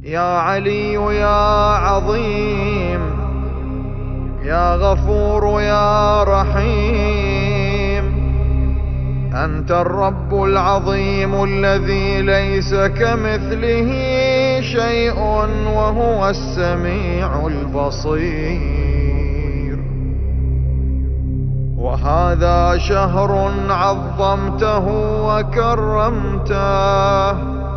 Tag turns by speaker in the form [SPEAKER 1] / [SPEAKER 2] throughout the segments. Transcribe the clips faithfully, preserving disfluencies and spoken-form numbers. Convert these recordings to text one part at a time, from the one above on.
[SPEAKER 1] يا علي يا عظيم يا غفور يا رحيم، أنت الرب العظيم الذي ليس كمثله شيء وهو السميع البصير. وهذا شهر عظمته وكرمته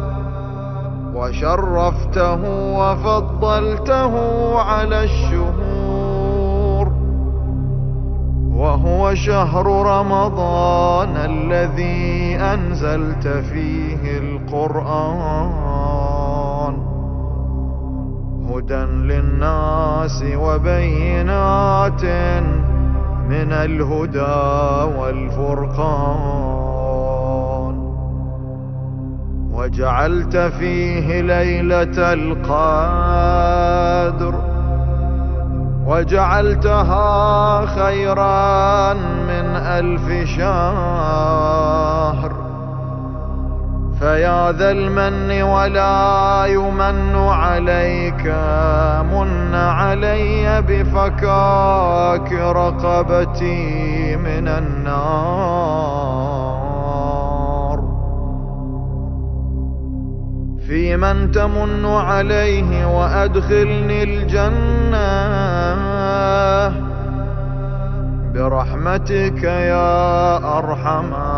[SPEAKER 1] وشرفته وفضلته على الشهور، وهو شهر رمضان الذي أنزلت فيه القرآن هدى للناس وبينات من الهدى والفرقان، وجعلت فيه ليلة القدر وجعلتها خيرا من ألف شهر. فيا ذا المن ولا يمن عليك، من علي بفكاك رقبتي من النار. في من تمن عليه وأدخلني الجنة برحمتك يا أرحم